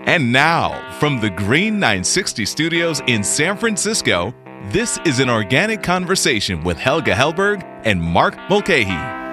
And now, from the Green 960 studios in San Francisco, this is an organic conversation with Helga Hellberg and Mark Mulcahy.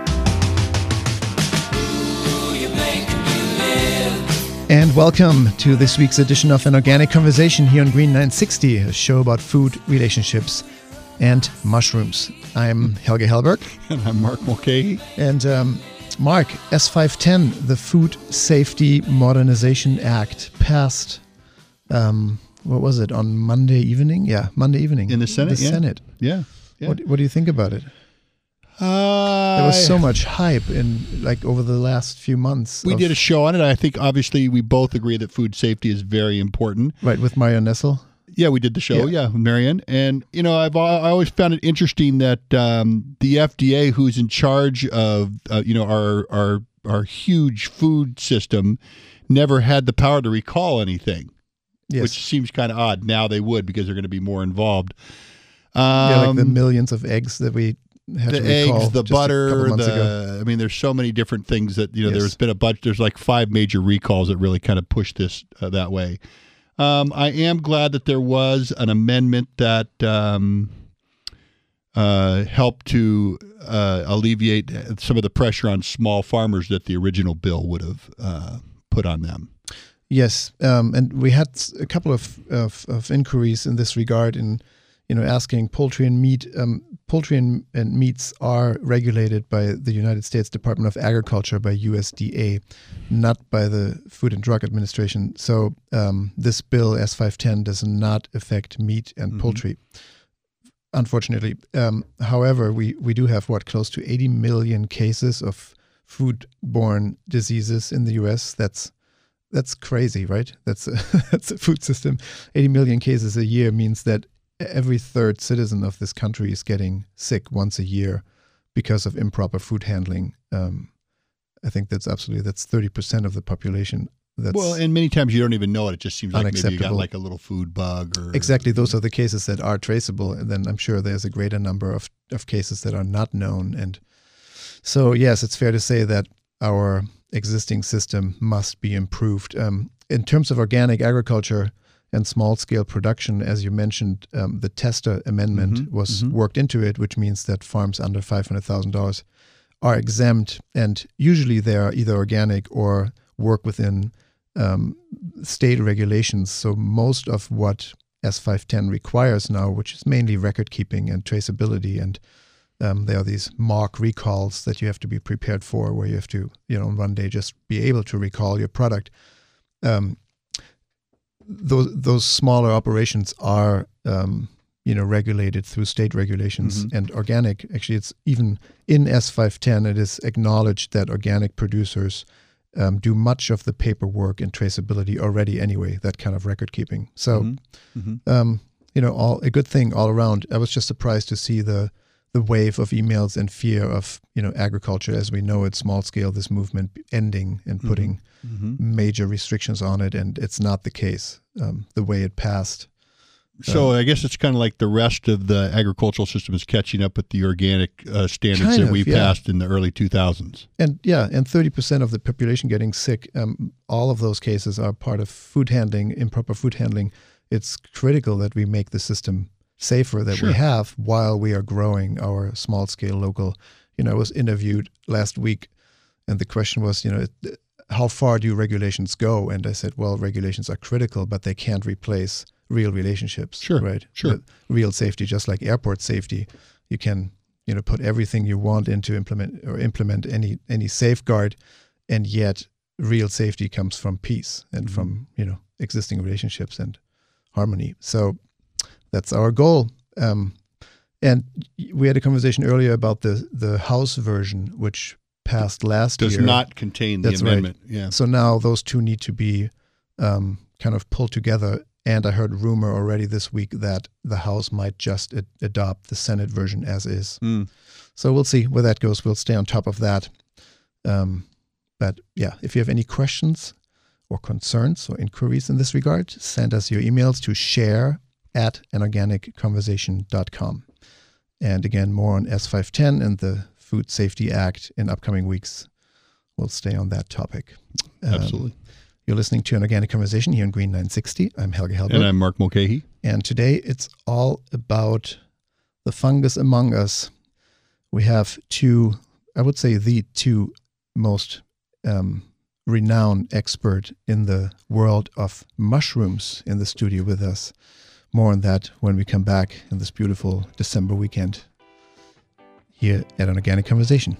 And welcome to this week's edition of An Organic Conversation here on Green 960, a show about food, relationships, and mushrooms. I'm Helga Hellberg. And I'm Mark Mulcahy. And Mark, S510, the Food Safety Modernization Act, passed, what was it, on Monday evening? Yeah, Monday evening. In the Senate? The Senate. Yeah. What do you think about it? There was so much hype over the last few months. We did a show on it. I think obviously we both agree that food safety is very important. Right, with Marianne Nessel. Yeah, we did the show, with Marianne. And, I always found it interesting that the FDA, who's in charge of, our huge food system, never had the power to recall anything, which seems kind of odd. Now they would because they're going to be more involved. Like the millions of eggs that we had to recall. The eggs, the butter, there's so many different things that, there's been a bunch. There's like 5 major recalls that really kind of pushed this that way. I am glad that there was an amendment that helped to alleviate some of the pressure on small farmers that the original bill would have put on them. Yes, and we had a couple of inquiries in this regard in asking poultry and meat. Poultry and meats are regulated by the United States Department of Agriculture, by USDA, not by the Food and Drug Administration. So this bill, S510, does not affect meat and poultry, unfortunately. However, we do have, close to 80 million cases of foodborne diseases in the U.S. That's crazy, right? That's a food system. 80 million cases a year means that every third citizen of this country is getting sick once a year because of improper food handling. I think that's 30% of the population. And many times you don't even know it. It just seems like maybe you got like a little food bug. Exactly. Those are the cases that are traceable. And then I'm sure there's a greater number of cases that are not known. And so, yes, it's fair to say that our existing system must be improved. In terms of organic agriculture and small-scale production, as you mentioned, the Testa Amendment was worked into it, which means that farms under $500,000 are exempt, and usually they are either organic or work within state regulations. So most of what S510 requires now, which is mainly record-keeping and traceability, and there are these mock recalls that you have to be prepared for, where you have to, in one day just be able to recall your product. Those smaller operations are, regulated through state regulations, and organic. Actually, it's even in S510. It is acknowledged that organic producers do much of the paperwork and traceability already anyway. That kind of record keeping. So, a good thing all around. I was just surprised to see the wave of emails and fear of agriculture as we know it, small scale, this movement ending and putting major restrictions on it, and it's not the case the way it passed. So I guess it's kind of like the rest of the agricultural system is catching up with the organic standards that we passed in the early 2000s. And 30% of the population getting sick. All of those cases are part of food handling, improper food handling. It's critical that we make the system safer that we have while we are growing our small scale local. I was interviewed last week and the question was, how far do regulations go? And I said, well, regulations are critical, but they can't replace real relationships, right? Real safety, just like airport safety. You can, put everything you want into implement any safeguard, and yet real safety comes from peace and from, existing relationships and harmony. So that's our goal. And we had a conversation earlier about the House version, which passed last year. Does not contain the amendment. Right. Yeah. So now those two need to be kind of pulled together. And I heard rumor already this week that the House might just adopt the Senate version as is. So we'll see where that goes. We'll stay on top of that. But yeah, if you have any questions or concerns or inquiries in this regard, send us your emails to share@anorganicconversation.com. And again, more on S510 and the Food Safety Act in upcoming weeks. We'll stay on that topic. Absolutely. You're listening to an Organic Conversation here on Green 960. I'm Helge Hellberg. And I'm Mark Mulcahy. And today it's all about the fungus among us. We have two, I would say the two most renowned expert in the world of mushrooms in the studio with us. More on that when we come back in this beautiful December weekend here at an Organic Conversation.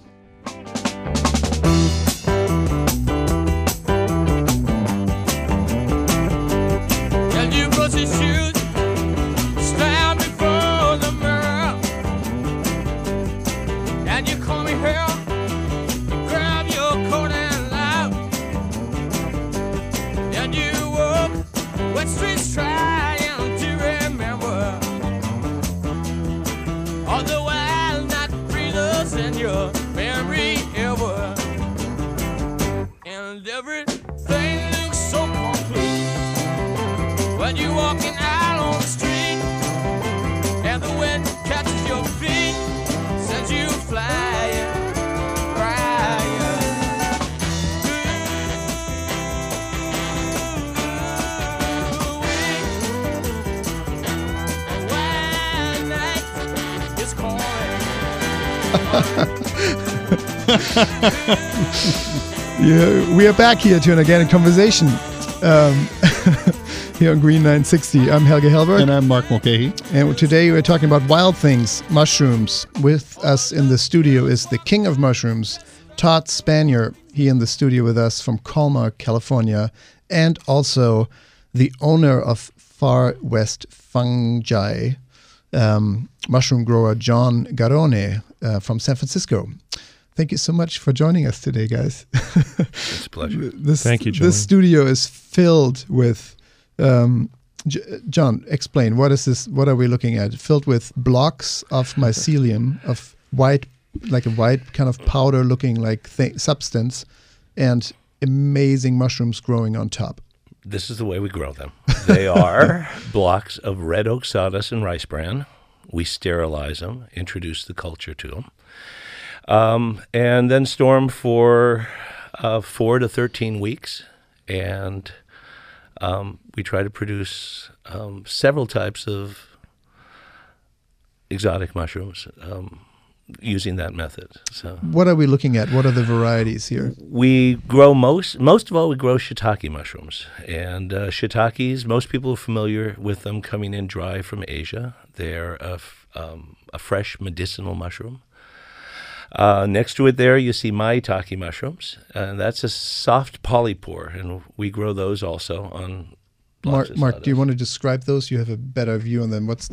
Yeah, we are back here to an Organic Conversation here on Green 960. I'm Helge Hellberg. And I'm Mark Mulcahy. And today we're talking about wild things, mushrooms. With us in the studio is the king of mushrooms, Todd Spanier. He in the studio with us from Colmar, California, and also the owner of Far West Fungi, mushroom grower John Garrone from San Francisco. Thank you so much for joining us today, guys. It's a pleasure. Thank you, John. This studio is filled with, John, explain, what is this? What are we looking at? Filled with blocks of mycelium, of white, like a white kind of powder-looking like substance, and amazing mushrooms growing on top. This is the way we grow them. They are blocks of red oak sawdust and rice bran. We sterilize them, introduce the culture to them. And then store them for 4 to 13 weeks, and we try to produce several types of exotic mushrooms using that method. So, what are we looking at? What are the varieties here? We grow most of all, we grow shiitake mushrooms, and shiitakes. Most people are familiar with them coming in dry from Asia. They're a fresh medicinal mushroom. Next to it there, you see maitake mushrooms, and that's a soft polypore, and we grow those also on blocks of Mark, do you want to describe those? You have a better view on them. What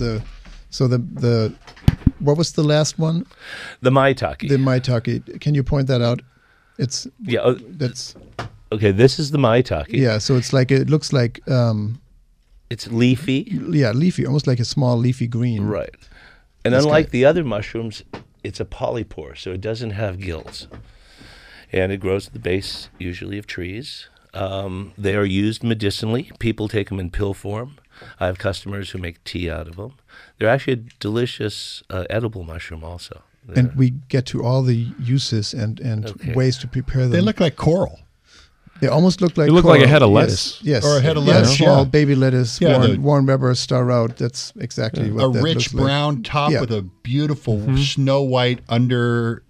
was the last one? The maitake. The maitake. Can you point that out? That's okay. This is the maitake. Yeah, so it's like, it looks like it's leafy. Yeah, leafy, almost like a small leafy green. Right. And unlike the other mushrooms, it's a polypore, so it doesn't have gills. And it grows at the base, usually, of trees. They are used medicinally. People take them in pill form. I have customers who make tea out of them. They're actually a delicious edible mushroom also. And we get to all the uses and ways to prepare them. They look like coral. They almost look like They look coral. like a head of lettuce. Yes. Or a head of lettuce, Small yeah. baby lettuce, Warren Weber star route. That's exactly what that rich looks brown like. top with a beautiful snow white under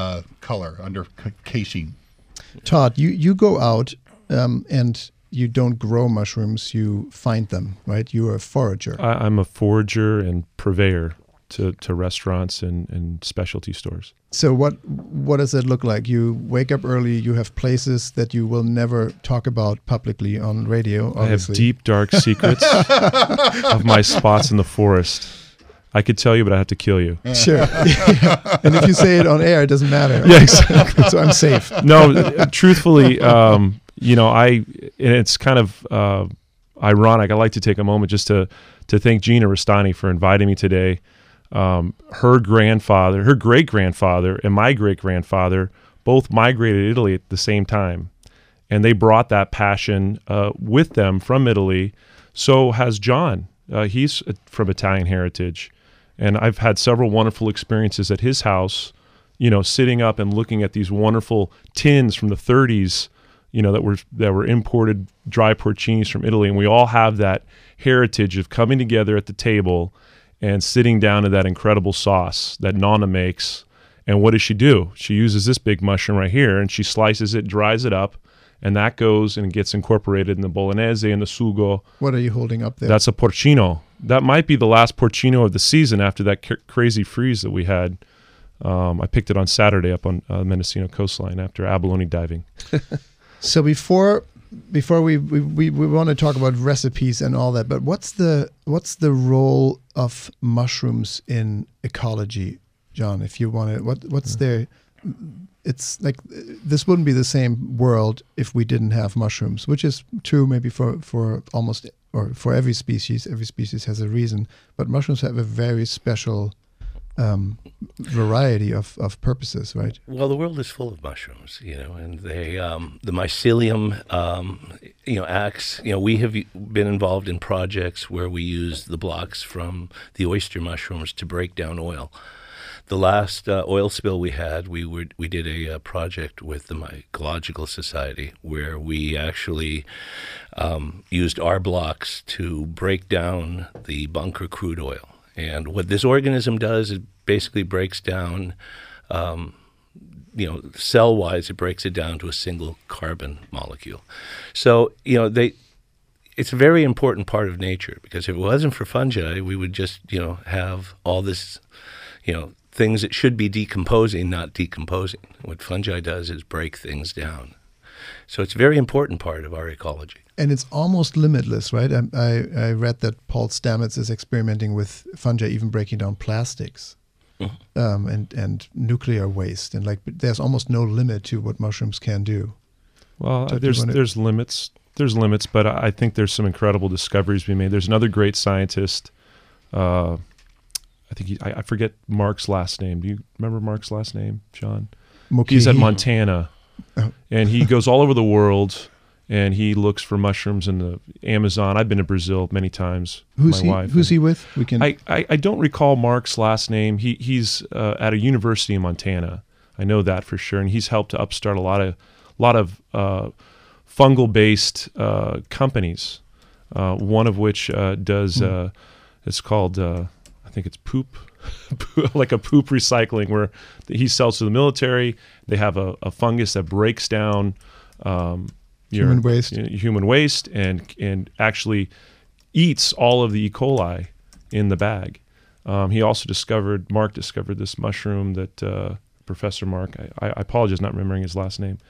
casing. Todd, you go out and you don't grow mushrooms, you find them, right? You are a forager. I'm a forager and purveyor to restaurants and specialty stores. So what does it look like? You wake up early, you have places that you will never talk about publicly on radio, obviously. I have deep, dark secrets of my spots in the forest. I could tell you, but I have to kill you. Sure. Yeah. And if you say it on air, it doesn't matter. Yeah, exactly. So I'm safe. No, truthfully, it's kind of ironic. I like to take a moment just to thank Gina Rastani for inviting me today. Her great-grandfather, and my great-grandfather both migrated to Italy at the same time. And they brought that passion with them from Italy. So has John. He's from Italian heritage. And I've had several wonderful experiences at his house, sitting up and looking at these wonderful tins from the 30s, that were imported dry porcinis from Italy, and we all have that heritage of coming together at the table and sitting down to that incredible sauce that Nonna makes. And what does she do? She uses this big mushroom right here, and she slices it, dries it up, and that goes and gets incorporated in the bolognese and the sugo. What are you holding up there? That's a porcino. That might be the last porcino of the season after that crazy freeze that we had. I picked it on Saturday up on Mendocino coastline after abalone diving. So before we want to talk about recipes and all that, but what's the role of mushrooms in ecology, John? If you want to, what's their? It's like this wouldn't be the same world if we didn't have mushrooms, which is true maybe for almost or for every species. Every species has a reason, but mushrooms have a very special variety of purposes, right? Well, the world is full of mushrooms, and they the mycelium, acts. We have been involved in projects where we use the blocks from the oyster mushrooms to break down oil. The last oil spill we had, we did a project with the Mycological Society where we actually used our blocks to break down the bunker crude oil. And what this organism does, it basically breaks down, cell-wise, it breaks it down to a single carbon molecule. So, it's a very important part of nature, because if it wasn't for fungi, we would just, have all this, things that should be decomposing, not decomposing. What fungi does is break things down. So it's a very important part of our ecology. And it's almost limitless, right? I read that Paul Stamets is experimenting with fungi even breaking down plastics and nuclear waste. And there's almost no limit to what mushrooms can do. Well, there's limits. There's limits, but I think there's some incredible discoveries being made. There's another great scientist, I forget Mark's last name. Do you remember Mark's last name, John? He's at Montana, and he goes all over the world, and he looks for mushrooms in the Amazon. I've been to Brazil many times. Who's he with? I don't recall Mark's last name. He's at a university in Montana. I know that for sure, and he's helped to upstart a lot of fungal-based companies. One of which does it's called. I think it's poop, like a poop recycling, where he sells to the military. They have a fungus that breaks down human waste and actually eats all of the E. coli in the bag. Mark discovered this mushroom that Professor Mark, I apologize not remembering his last name,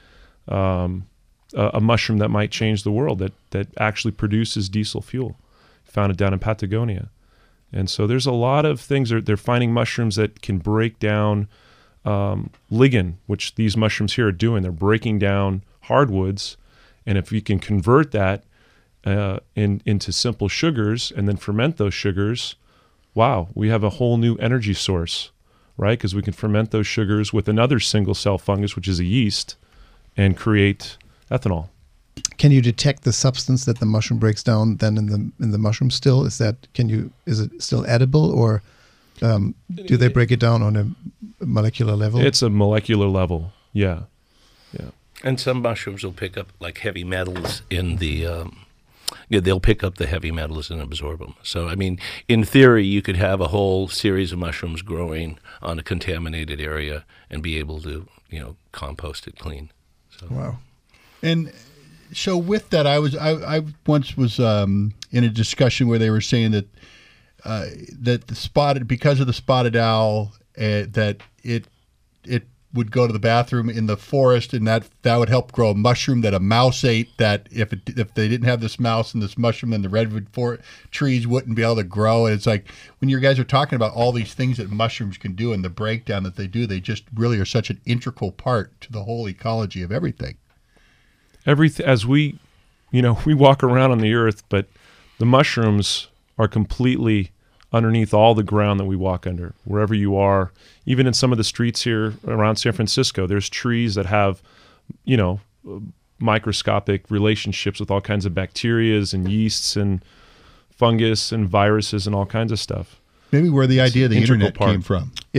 a mushroom that might change the world that actually produces diesel fuel. Found it down in Patagonia. And so there's a lot of things. They're finding mushrooms that can break down lignin, which these mushrooms here are doing. They're breaking down hardwoods. And if you can convert that into simple sugars and then ferment those sugars, wow, we have a whole new energy source, right? Because we can ferment those sugars with another single-cell fungus, which is a yeast, and create ethanol. Can you detect the substance that the mushroom breaks down then in the mushroom still? Is it still edible, or do they break it down on a molecular level? It's a molecular level, yeah. And some mushrooms will pick up like heavy metals in the they'll pick up the heavy metals and absorb them. So, I mean, in theory, you could have a whole series of mushrooms growing on a contaminated area and be able to, compost it clean. So. Wow. And so with that, I once was in a discussion where they were saying that because of the spotted owl, that it would go to the bathroom in the forest, and that would help grow a mushroom that a mouse ate. That if they didn't have this mouse and this mushroom, then the redwood trees wouldn't be able to grow. And it's like when you guys are talking about all these things that mushrooms can do and the breakdown that they do, they just really are such an integral part to the whole ecology of everything. As we walk around on the earth, but the mushrooms are completely underneath all the ground that we walk under, wherever you are. Even in some of the streets here around San Francisco, there's trees that have, microscopic relationships with all kinds of bacterias and yeasts and fungus and viruses and all kinds of stuff. Maybe where the idea of the internet came from. Yes.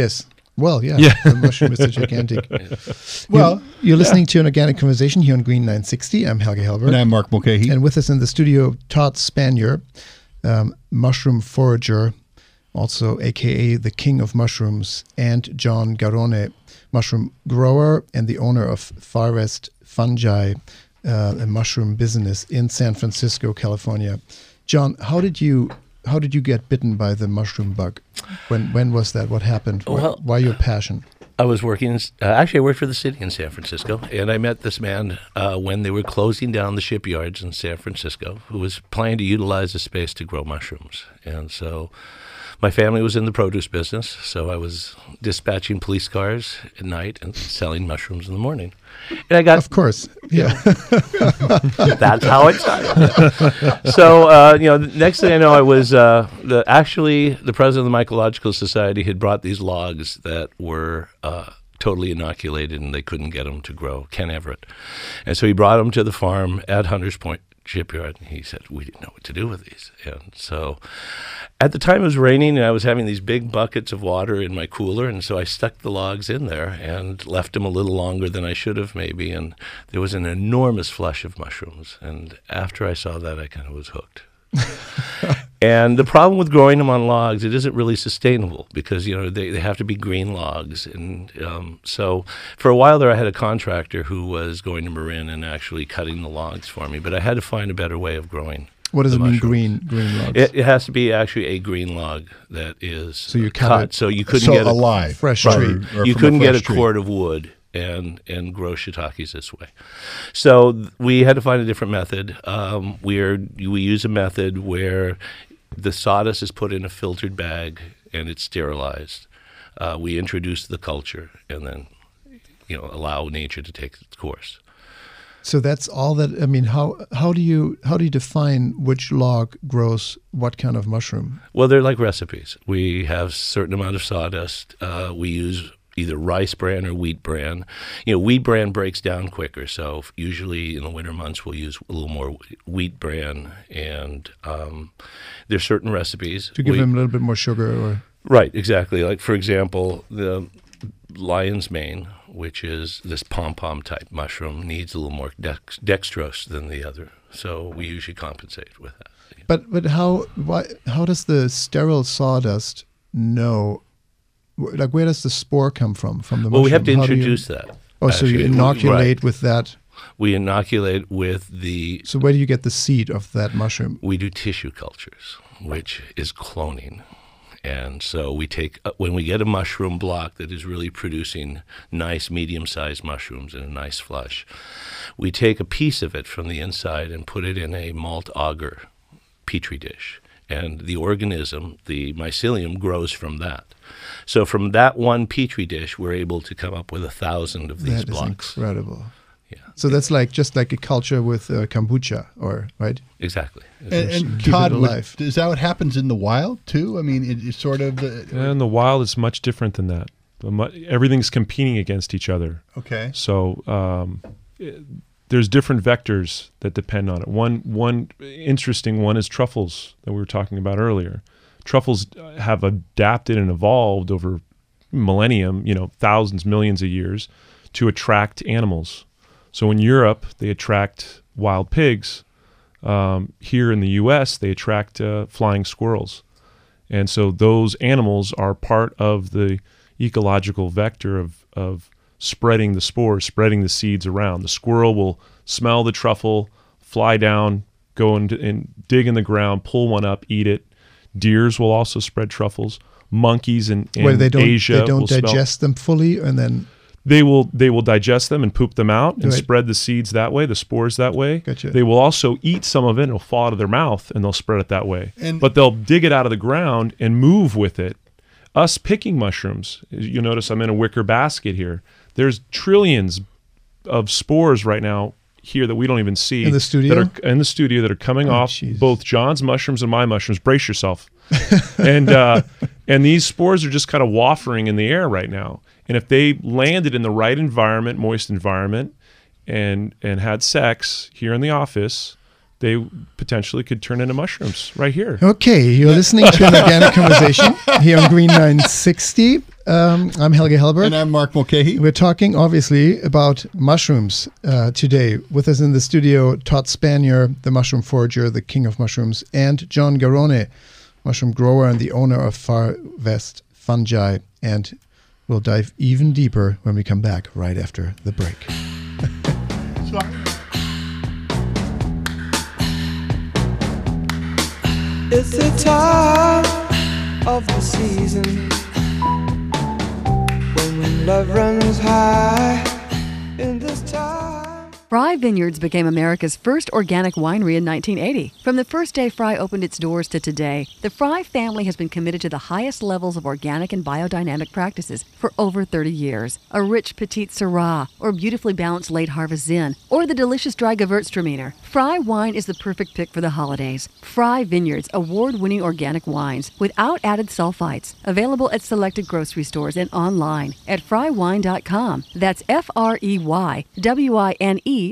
Well, yeah. Yeah. The mushroom is a gigantic. Well, you're listening to an organic conversation here on Green 960. I'm Helge Hellberg. And I'm Mark Mulcahy. And with us in the studio, Todd Spanier, mushroom forager, also aka the king of mushrooms, and John Garrone, mushroom grower and the owner of Far West Fungi, a mushroom business in San Francisco, California. John, how did you get bitten by the mushroom bug? When was that? What happened? Why your passion? I was working, actually I worked for the city in San Francisco, and I met this man when they were closing down the shipyards in San Francisco, who was planning to utilize the space to grow mushrooms. And so my family was in the produce business, so I was dispatching police cars at night and selling mushrooms in the morning. And I got, of course, yeah. That's how it started. So, the next thing I know, I was actually the president of the Mycological Society had brought these logs that were totally inoculated, and they couldn't get them to grow. Ken Everett, and so he brought them to the farm at Hunters Point Shipyard, and he said, we didn't know what to do with these. And so at the time it was raining, and I was having these big buckets of water in my cooler, and so I stuck the logs in there and left them a little longer than I should have maybe, and there was an enormous flush of mushrooms. And after I saw that, I kind of was hooked. And the problem with growing them on logs, it isn't really sustainable because, they have to be green logs. And so for a while there, I had a contractor who was going to Marin and actually cutting the logs for me, but I had to find a better way of growing. What does it mean, green logs? It has to be actually a green log that is so you cut. So you couldn't get alive, fresh tree. Or you couldn't get a tree. cord of wood and grow shiitakes this way. So we had to find a different method. We use a method where the sawdust is put in a filtered bag and it's sterilized. We introduce the culture and then, allow nature to take its course. So that's all that. I mean, how do you define which log grows what kind of mushroom? Well, they're like recipes. We have a certain amount of sawdust. We use either rice bran or wheat bran. Wheat bran breaks down quicker, so usually in the winter months we'll use a little more wheat bran, and there's certain recipes. To give them a little bit more sugar or... Right, exactly. Like, for example, the lion's mane, which is this pom-pom type mushroom, needs a little more dextrose than the other, so we usually compensate with that. But how does the sterile sawdust know? Like, where does the spore come from the mushroom? Well, we have to introduce that. Oh, actually. So you inoculate with that? We inoculate with the... So where do you get the seed of that mushroom? We do tissue cultures, which is cloning. And so we take, when we get a mushroom block that is really producing nice medium-sized mushrooms in a nice flush, we take a piece of it from the inside and put it in a malt agar petri dish. And the organism, the mycelium, grows from that. So from that one petri dish, we're able to come up with 1,000 of these blocks. That is incredible. Yeah. So that's just like a culture with kombucha, right? Exactly. And Todd, is that what happens in the wild too? I mean, it's sort of... In the wild, it's much different than that. Everything's competing against each other. Okay. So there's different vectors that depend on it. One interesting one is truffles that we were talking about earlier. Truffles have adapted and evolved over millennium, thousands, millions of years, to attract animals. So in Europe, they attract wild pigs. Here in the U.S., they attract flying squirrels. And so those animals are part of the ecological vector of spreading the spores, spreading the seeds around. The squirrel will smell the truffle, fly down, go and dig in the ground, pull one up, eat it. Deers will also spread truffles. Monkeys in Asia they don't digest them fully, and then they will digest them and poop them out and spread the seeds that way, the spores that way. Gotcha. They will also eat some of it and it'll fall out of their mouth and they'll spread it that way. But they'll dig it out of the ground and move with it. Us picking mushrooms, you'll notice I'm in a wicker basket here. There's trillions of spores right now here that we don't even see in the studio that are coming off geez. Both John's mushrooms and my mushrooms. Brace yourself. and these spores are just kind of wafting in the air right now. And if they landed in the right environment, moist environment, and had sex here in the office, they potentially could turn into mushrooms right here. Okay, you're listening to an organic conversation here on Green 960. I'm Helge Hellberg. And I'm Mark Mulcahy. We're talking, obviously, about mushrooms today. With us in the studio, Todd Spanier, the mushroom forager, the king of mushrooms, and John Garone, mushroom grower and the owner of Far West Fungi. And we'll dive even deeper when we come back right after the break. It's the time of the season when love runs high in this time. Fry Vineyards became America's first organic winery in 1980. From the first day Fry opened its doors to today, the Fry family has been committed to the highest levels of organic and biodynamic practices for over 30 years. A rich Petit Syrah, or beautifully balanced late harvest Zin, or the delicious dry Gewürztraminer. Fry wine is the perfect pick for the holidays. Fry Vineyards, award-winning organic wines without added sulfites. Available at selected grocery stores and online at frywine.com. That's FREYWINE.com.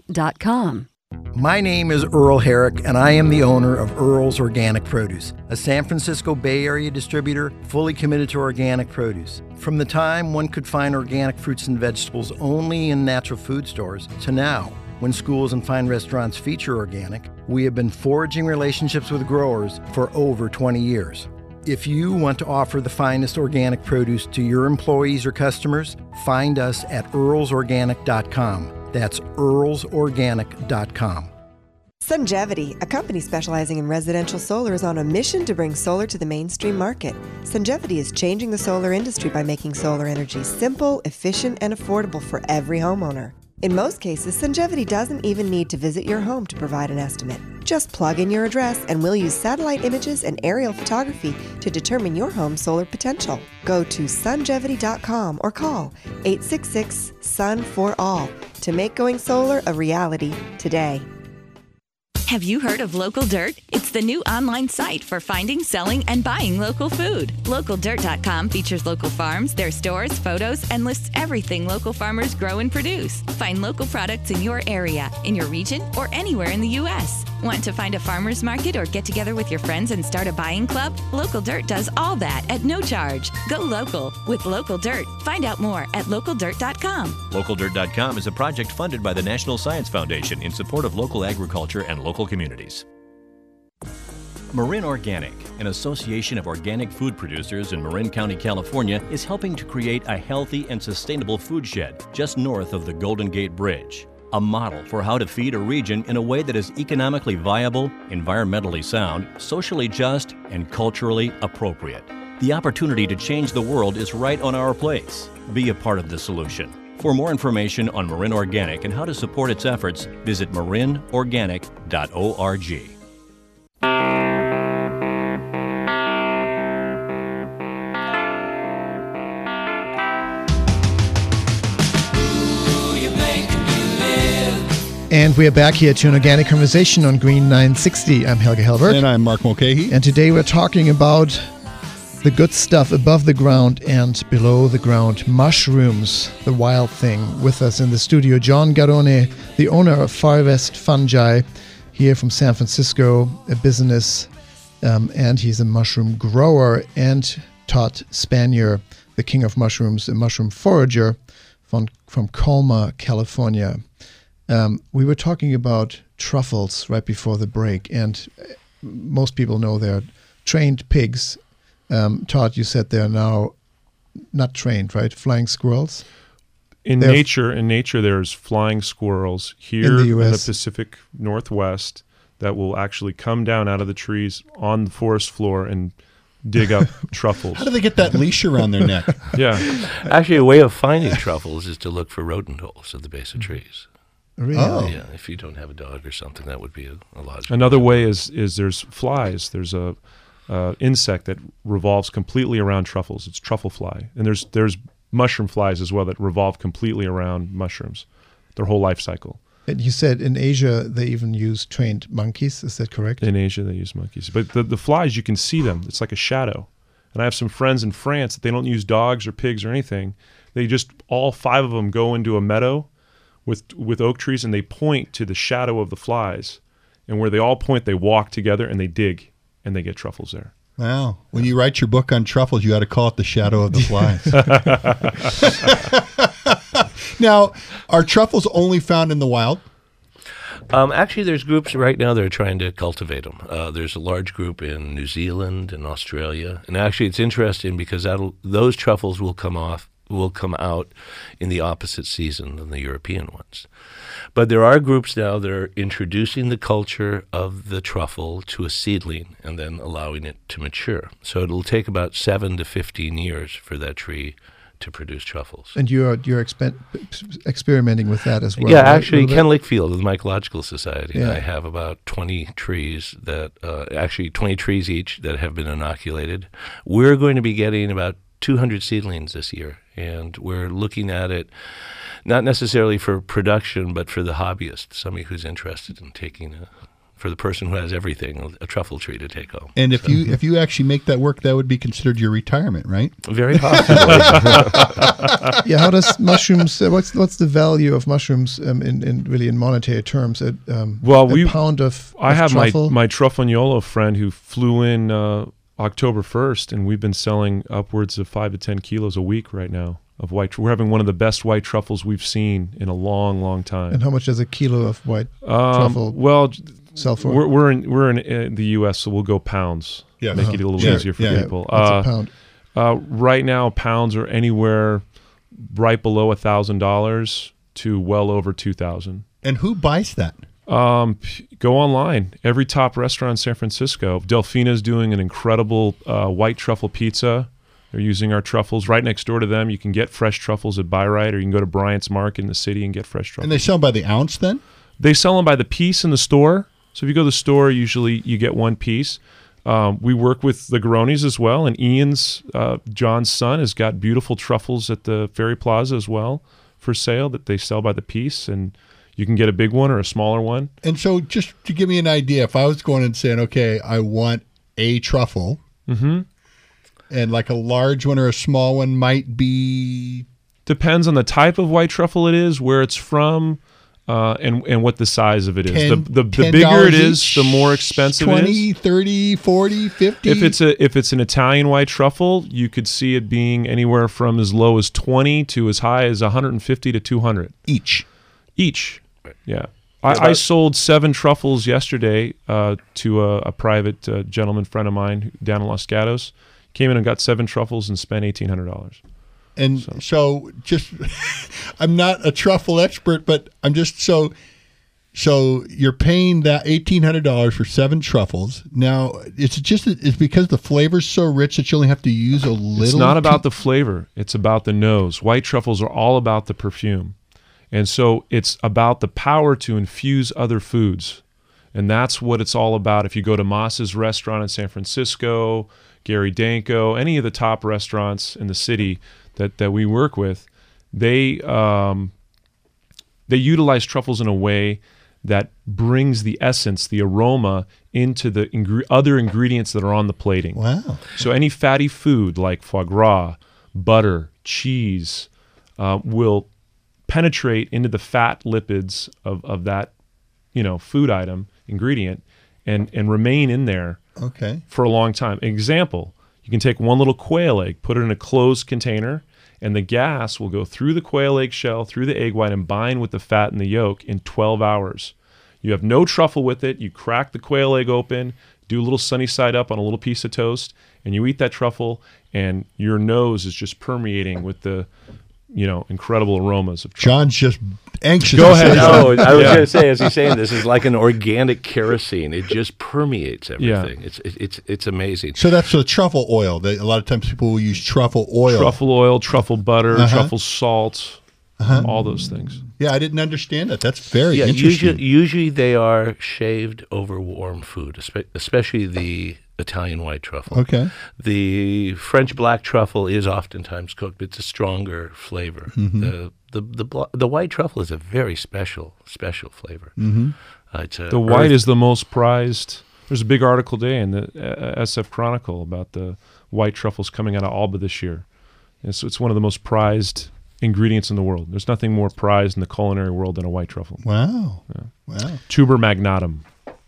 My name is Earl Herrick, and I am the owner of Earl's Organic Produce, a San Francisco Bay Area distributor fully committed to organic produce. From the time one could find organic fruits and vegetables only in natural food stores to now, when schools and fine restaurants feature organic, we have been forging relationships with growers for over 20 years. If you want to offer the finest organic produce to your employees or customers, find us at earlsorganic.com. That's earlsorganic.com. Sungevity, a company specializing in residential solar, is on a mission to bring solar to the mainstream market. Sungevity is changing the solar industry by making solar energy simple, efficient, and affordable for every homeowner. In most cases, Sungevity doesn't even need to visit your home to provide an estimate. Just plug in your address and we'll use satellite images and aerial photography to determine your home's solar potential. Go to sungevity.com or call 866-SUN-FOR-ALL to make going solar a reality today. Have you heard of Local Dirt? It's the new online site for finding, selling, and buying local food. LocalDirt.com features local farms, their stores, photos, and lists everything local farmers grow and produce. Find local products in your area, in your region, or anywhere in the U.S. Want to find a farmer's market or get together with your friends and start a buying club? Local Dirt does all that at no charge. Go local with Local Dirt. Find out more at LocalDirt.com. LocalDirt.com is a project funded by the National Science Foundation in support of local agriculture and local communities. Marin Organic, an association of organic food producers in Marin County, California, is helping to create a healthy and sustainable food shed just north of the Golden Gate Bridge. A model for how to feed a region in a way that is economically viable, environmentally sound, socially just, and culturally appropriate. The opportunity to change the world is right on our plates. Be a part of the solution. For more information on Marin Organic and how to support its efforts, visit marinorganic.org. And we are back here to an organic conversation on Green 960. I'm Helge Hellberg. And I'm Mark Mulcahy. And today we're talking about the good stuff above the ground and below the ground. Mushrooms, the wild thing. With us in the studio, John Garone, the owner of Far West Fungi, here from San Francisco, a business, and he's a mushroom grower. And Todd Spanier, the king of mushrooms, a mushroom forager from Colma, California. We were talking about truffles right before the break, and most people know they're trained pigs. Todd, you said they're now not trained, right? Flying squirrels? In nature, there's flying squirrels here in the Pacific Northwest that will actually come down out of the trees on the forest floor and dig up truffles. How do they get that leash around their neck? Yeah. Actually, a way of finding truffles is to look for rodent holes at the base of trees. Really? Oh. Yeah, if you don't have a dog or something, that would be a logical. Another way is there's flies. There's a insect that revolves completely around truffles. It's truffle fly. And there's mushroom flies as well that revolve completely around mushrooms, their whole life cycle. And you said in Asia they even use trained monkeys. Is that correct? In Asia they use monkeys. But the flies, you can see them. It's like a shadow. And I have some friends in France that they don't use dogs or pigs or anything. They just, all 5 of them go into a meadow with oak trees and they point to the shadow of the flies. and where they all point, they walk together and they dig, and they get truffles there. Wow. When you write your book on truffles, you ought to call it The Shadow of the Flies. Now, are truffles only found in the wild? Actually, there's groups right now that are trying to cultivate them. There's a large group in New Zealand and Australia. And actually, it's interesting because those truffles will come out in the opposite season than the European ones. But there are groups now that are introducing the culture of the truffle to a seedling and then allowing it to mature. So it'll take about 7 to 15 years for that tree to produce truffles. And you're experimenting with that as well. Yeah, right? actually, Ken Lickfield of the Mycological Society. Yeah. I have about 20 trees that, 20 trees each that have been inoculated. We're going to be getting about 200 seedlings this year, and we're looking at it not necessarily for production, but for the hobbyist, somebody who's interested in taking for the person who has everything, a truffle tree to take home. And if you actually make that work, that would be considered your retirement, right? Very possibly. Yeah. How does mushrooms? What's the value of mushrooms in monetary terms? A pound of I have truffle? my Truffagnolo friend who flew in October 1st, and we've been selling upwards of 5 to 10 kilos a week right now of white. We're having one of the best white truffles we've seen in a long, long time. And how much does a kilo of white truffle? Well, sell for? We're in the U.S., so we'll go pounds. Yeah, make it a little easier for people. What's a pound? Right now, pounds are anywhere right below $1,000 to well over $2,000. And who buys that? Go online. Every top restaurant in San Francisco. Delfina's doing an incredible white truffle pizza. They're using our truffles right next door to them. You can get fresh truffles at Buy-Right, or you can go to Bryant's Market in the city and get fresh truffles. And they sell them by the ounce then? They sell them by the piece in the store. So if you go to the store, usually you get one piece. We work with the Garonis as well, and Ian's, John's son, has got beautiful truffles at the Ferry Plaza as well for sale that they sell by the piece, and you can get a big one or a smaller one. And so just to give me an idea, if I was going and saying, okay, I want a truffle, and like a large one or a small one might be... Depends on the type of white truffle it is, where it's from, and what the size of it is. The bigger it is, the more expensive 20, it is. 30, 40, 50? If it's an Italian white truffle, you could see it being anywhere from as low as 20 to as high as 150 to 200. Each. Yeah. I sold 7 truffles yesterday to a private gentleman friend of mine down in Los Gatos. Came in and got 7 truffles and spent $1,800. And so just, I'm not a truffle expert, but I'm just so you're paying that $1,800 for 7 truffles. Now, it's because the flavor's so rich that you only have to use a little. It's not about the flavor. It's about the nose. White truffles are all about the perfume. And so it's about the power to infuse other foods. And that's what it's all about. If you go to Moss's restaurant in San Francisco, Gary Danko, any of the top restaurants in the city that we work with, they utilize truffles in a way that brings the essence, the aroma, into the other ingredients that are on the plating. Wow. So any fatty food like foie gras, butter, cheese will penetrate into the fat lipids of that food item, ingredient, and remain in there for a long time. Example, you can take one little quail egg, put it in a closed container, and the gas will go through the quail egg shell, through the egg white, and bind with the fat and the yolk in 12 hours. You have no truffle with it. You crack the quail egg open, do a little sunny side up on a little piece of toast, and you eat that truffle, and your nose is just permeating with the incredible aromas of truffle. John's just anxious. Go ahead. No, I was going to say, as he's saying this, is like an organic kerosene. It just permeates everything. Yeah. It's amazing. So that's the truffle oil. A lot of times people will use truffle oil. Truffle oil, truffle butter, truffle salt, all those things. Yeah, I didn't understand that. That's very interesting. Usually they are shaved over warm food, especially the Italian white truffle. Okay. The French black truffle is oftentimes cooked. It's a stronger flavor. The white truffle is a very special flavor. The white is the most prized. There's a big article today in the SF Chronicle about the white truffles coming out of Alba this year. And so it's one of the most prized ingredients in the world. There's nothing more prized in the culinary world than a white truffle. Wow. Yeah. Wow. Tuber magnatum.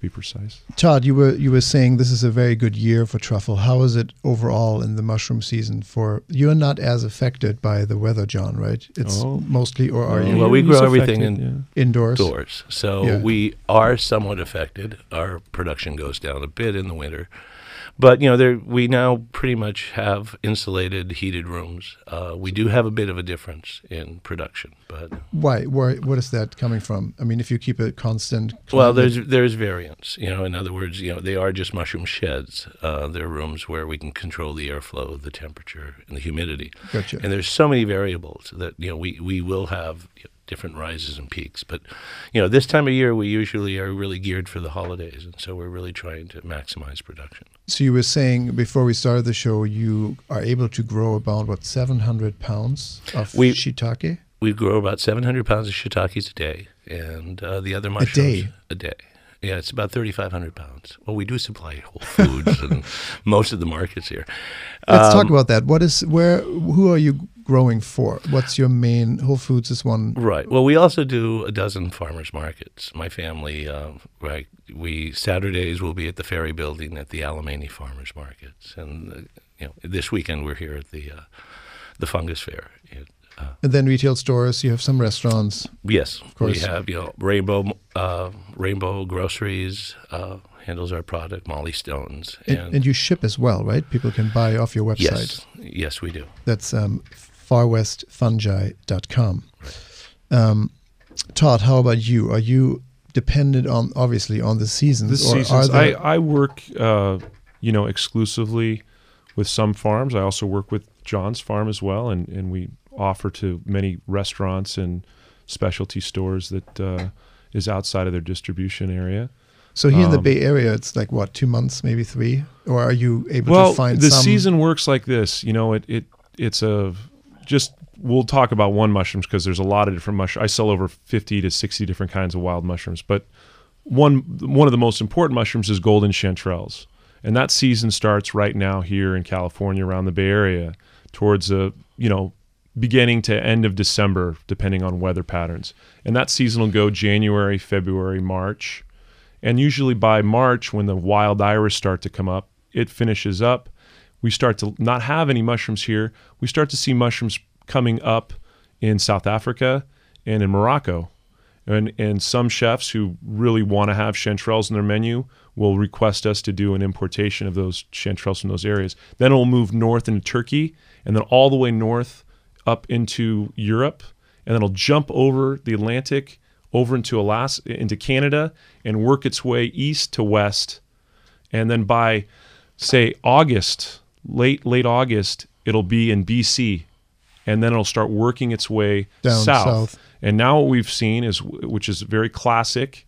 be precise. Todd, you were saying this is a very good year for truffle. How is it overall in the mushroom season? You're not as affected by the weather, John, right? It's mostly, or are you? Well, we grow everything indoors. So we are somewhat affected. Our production goes down a bit in the winter. But, we now pretty much have insulated, heated rooms. We do have a bit of a difference in production. But why? What is that coming from? I mean, if you keep it constant climate. Well, there's variance. In other words, they are just mushroom sheds. They're rooms where we can control the airflow, the temperature, and the humidity. Gotcha. And there's so many variables that, we will have different rises and peaks. But, this time of year, we usually are really geared for the holidays. And so we're really trying to maximize production. So you were saying before we started the show, you are able to grow about, 700 pounds of shiitake? We grow about 700 pounds of shiitakes a day. And the other mushrooms... A day. Yeah, it's about 3,500 pounds. Well, we do supply Whole Foods and most of the markets here. Let's talk about that. Who are you growing for? What's your main? Whole Foods is one. Right. Well, we also do a dozen farmers markets. My family, Saturdays will be at the Ferry Building at the Alemany Farmers Markets, and this weekend we're here at the Fungus Fair. And then retail stores. You have some restaurants. Yes, of course. We have Rainbow Groceries handles our product. Molly Stones, and you ship as well, right? People can buy off your website. Yes, we do. That's farwestfungi.com. Right. Todd, how about you? Are you dependent on the seasons? I work, exclusively with some farms. I also work with John's farm as well, and we offer to many restaurants and specialty stores that is outside of their distribution area. So here in the Bay Area, it's like 2 months, maybe 3, or are you able to find? The season works like this. We'll talk about one mushrooms because there's a lot of different mushrooms. I sell over 50 to 60 different kinds of wild mushrooms, but one of the most important mushrooms is golden chanterelles, and that season starts right now here in California around the Bay Area towards beginning to end of December, depending on weather patterns. And that season will go January, February, March. And usually by March, when the wild iris start to come up, it finishes up. We start to not have any mushrooms here. We start to see mushrooms coming up in South Africa and in Morocco. And some chefs who really want to have chanterelles in their menu will request us to do an importation of those chanterelles from those areas. Then it'll move north into Turkey, and then all the way north up into Europe, and then it'll jump over the Atlantic, over into Alaska, into Canada, and work its way east to west. And then by, say, August, late August, it'll be in BC, and then it'll start working its way down south. And now what we've seen is, which is very classic,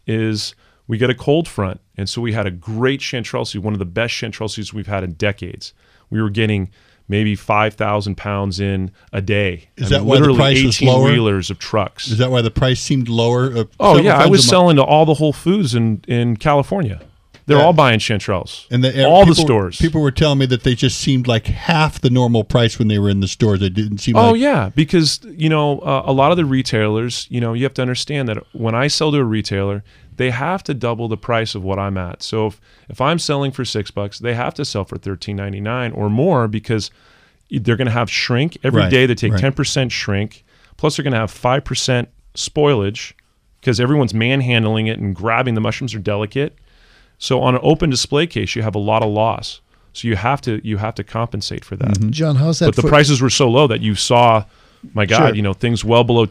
is we get a cold front, and so we had a great chanterelle season, one of the best chanterelle seasons we've had in decades. We were getting maybe 5,000 pounds in a day. Is that why the price was lower? 18-wheelers of trucks. Is that why the price seemed lower? I was selling to all the Whole Foods in California. They're all buying chanterelles. And the stores. People were telling me that they just seemed like half the normal price when they were in the stores. They didn't seem like... Oh, yeah, because, a lot of the retailers, you have to understand that when I sell to a retailer, they have to double the price of what I'm at. So if I'm selling for $6, they have to sell for $13.99 or more because they're going to have shrink. Every day they take 10% shrink, plus they're going to have 5% spoilage because everyone's manhandling it and grabbing. The mushrooms are delicate. So on an open display case, you have a lot of loss. So you have to compensate for that. Mm-hmm. John, how's that? But the prices were so low that you saw, my God, things well below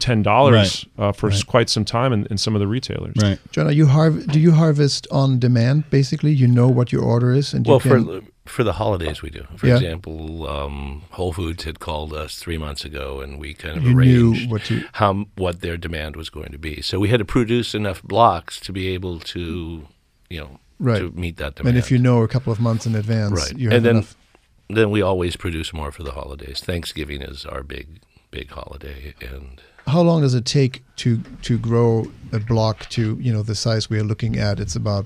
$10 for quite some time in some of the retailers. Right. John, do you harvest on demand? Basically, you know what your order is, and for the holidays we do. For example, Whole Foods had called us 3 months ago, and we kind of arranged what their demand was going to be. So we had to produce enough blocks to be able to, to meet that demand. And if you know a couple of months in advance, you have enough. Then we always produce more for the holidays. Thanksgiving is our big holiday. And how long does it take to grow a block to the size we are looking at? It's about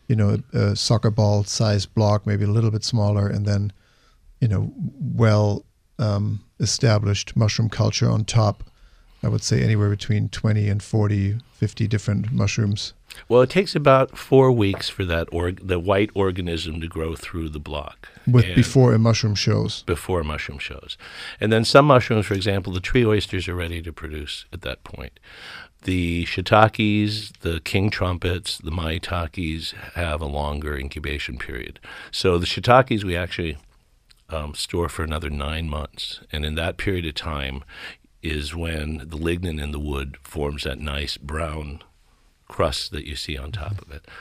a soccer ball size block, maybe a little bit smaller, and then well established mushroom culture on top. I would say anywhere between 20 and 40, 50 different mushrooms. Well, it takes about 4 weeks for the white organism to grow through the block. Before a mushroom shows. Before a mushroom shows. And then some mushrooms, for example, the tree oysters are ready to produce at that point. The shiitakes, the king trumpets, the maitakes have a longer incubation period. So the shiitakes we actually store for another 9 months. And in that period of time is when the lignin in the wood forms that nice brown crust that you see on top of it.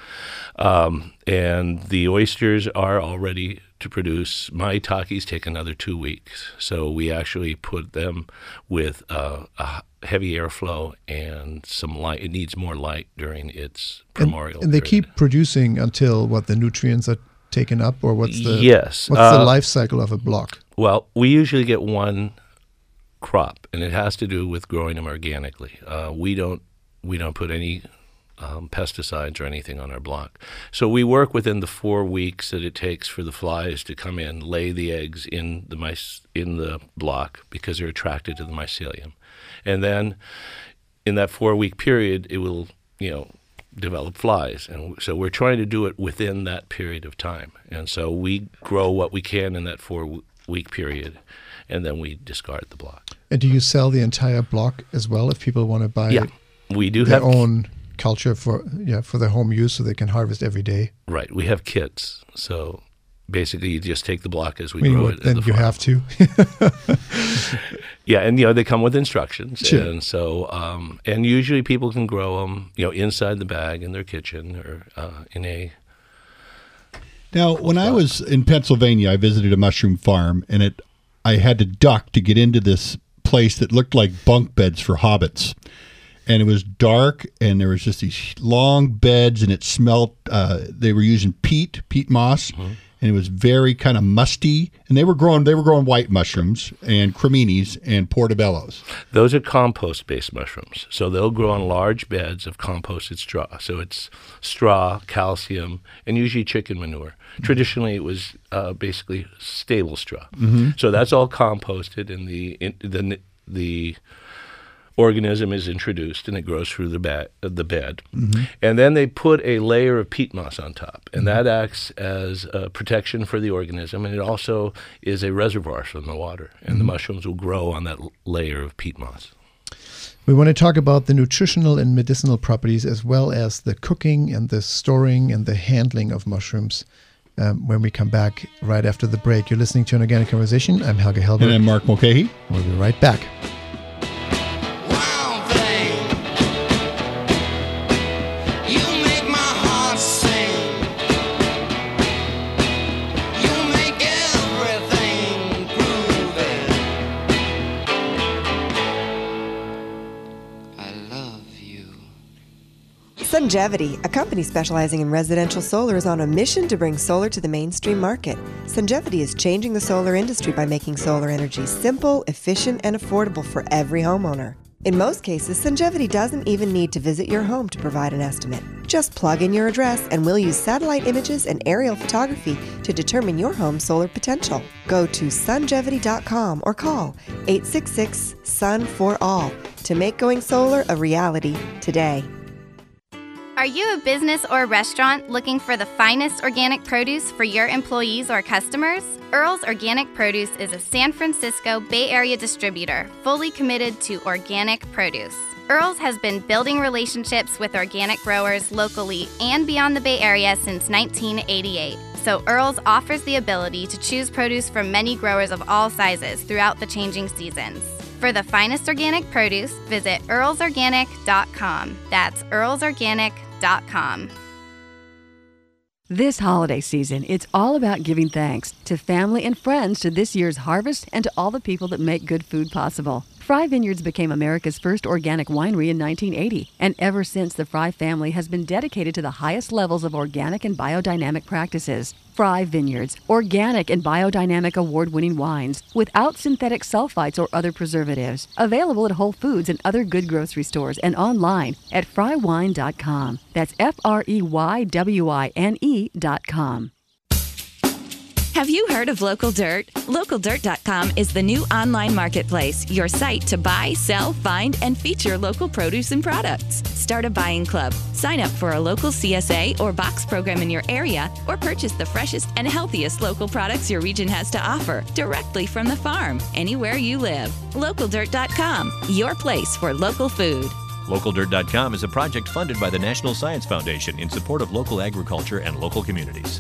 And the oysters are all ready to produce. Maitakes take another 2 weeks. So we actually put them with a heavy airflow and some light. It needs more light during its primordial and they period. keep producing until the nutrients are taken up, or what's the life cycle of a block? Well, we usually get one crop, and it has to do with growing them organically. We don't put any pesticides or anything on our block. So we work within the 4 weeks that it takes for the flies to come in, lay the eggs in the block because they're attracted to the mycelium. And then in that 4-week period, it will, develop flies. And so we're trying to do it within that period of time. And so we grow what we can in that 4-week period, and then we discard the block. And do you sell the entire block as well if people want to buy we do their have own culture for their home use so they can harvest every day? Right. We have kits. So basically you just take the block as we grow it. Then you have to. Yeah, and they come with instructions. Sure. And so and usually people can grow them, inside the bag in their kitchen or in a. Now, when I was in Pennsylvania, I visited a mushroom farm, and I had to duck to get into this place that looked like bunk beds for hobbits. And it was dark, and there was just these long beds, and it smelled, they were using peat moss, and it was very kind of musty. And they were growing white mushrooms and creminis and portobellos. Those are compost-based mushrooms. So they'll grow on large beds of composted straw. So it's straw, calcium, and usually chicken manure. Traditionally, it was basically stable straw. So that's all composted, and the organism is introduced, and it grows through the bed. And then they put a layer of peat moss on top, and that acts as a protection for the organism, and it also is a reservoir from the water, and the mushrooms will grow on that layer of peat moss. We want to talk about the nutritional and medicinal properties, as well as the cooking and the storing and the handling of mushrooms. When we come back right after the break. You're listening to An Organic Conversation. I'm Helge Hellberg. And I'm Mark Mulcahy. We'll be right back. Sungevity, a company specializing in residential solar, is on a mission to bring solar to the mainstream market. Sungevity is changing the solar industry by making solar energy simple, efficient, and affordable for every homeowner. In most cases, Sungevity doesn't even need to visit your home to provide an estimate. Just plug in your address and we'll use satellite images and aerial photography to determine your home's solar potential. Go to sungevity.com or call 866-SUN-FOR-ALL to make going solar a reality today. Are you a business or restaurant looking for the finest organic produce for your employees or customers? Earl's Organic Produce is a San Francisco Bay Area distributor fully committed to organic produce. Earl's has been building relationships with organic growers locally and beyond the Bay Area since 1988. So Earl's offers the ability to choose produce from many growers of all sizes throughout the changing seasons. For the finest organic produce, visit earlsorganic.com. That's earlsorganic.com. This holiday season, it's all about giving thanks to family and friends to this year's harvest and to all the people that make good food possible. Fry Vineyards became America's first organic winery in 1980, and ever since, the Fry family has been dedicated to the highest levels of organic and biodynamic practices. Fry Vineyards, organic and biodynamic award-winning wines without synthetic sulfites or other preservatives. Available at Whole Foods and other good grocery stores and online at frywine.com. That's FREYWINE.com. Have you heard of Local Dirt? LocalDirt.com is the new online marketplace, your site to buy, sell, find, and feature local produce and products. Start a buying club, sign up for a local CSA or box program in your area, or purchase the freshest and healthiest local products your region has to offer directly from the farm, anywhere you live. LocalDirt.com, your place for local food. LocalDirt.com is a project funded by the National Science Foundation in support of local agriculture and local communities.